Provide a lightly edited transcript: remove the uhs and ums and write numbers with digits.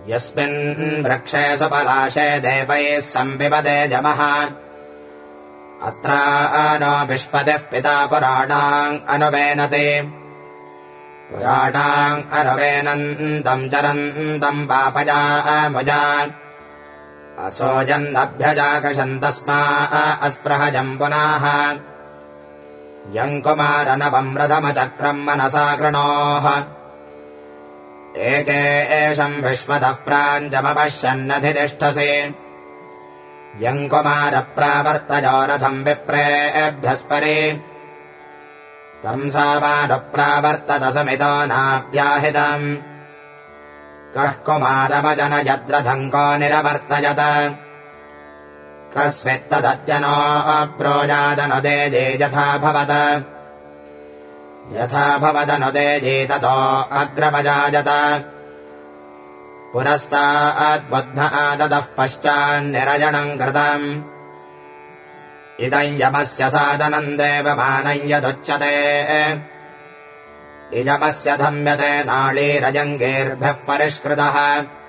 यस्मिन् वृक्षे सुपलाशे देवैः संविपदे जमः अत्रानो विष्पतिः पिता पुराणाम् अनुवेनति पुराणाम् अनुवेनन्तम् चरन्तम् पापजामुजा असोजन्नभ्यजाकशन्तस्मा अस्पृहजम् पुनः यम् कुमारनवम् रथमचक्रम् मनसा कृणोः एके एषम् विश्वतः प्राञ्चमपश्यन्नधितिष्ठसि यम् कुमारप्रावर्तयो रथम् विप्रेभ्यस्परि तम् सामानुप्रावर्तत समितो नाभ्याहितम् कः कुमारमजनयद्रथम् को निरवर्तयत कस्मित्तदद्यनो अप्रोजादनुदेजे यथा भवदनुदेजे ततो अग्रपजायत पुरस्ताद्बुद्ध आददः पश्चान्निरजनम् कृतम् इदम् यमस्य सादनम् देवमानम् यदुच्यते इयमस्य धम्यते नाळीरजङ्गीर्भिः परिष्कृतः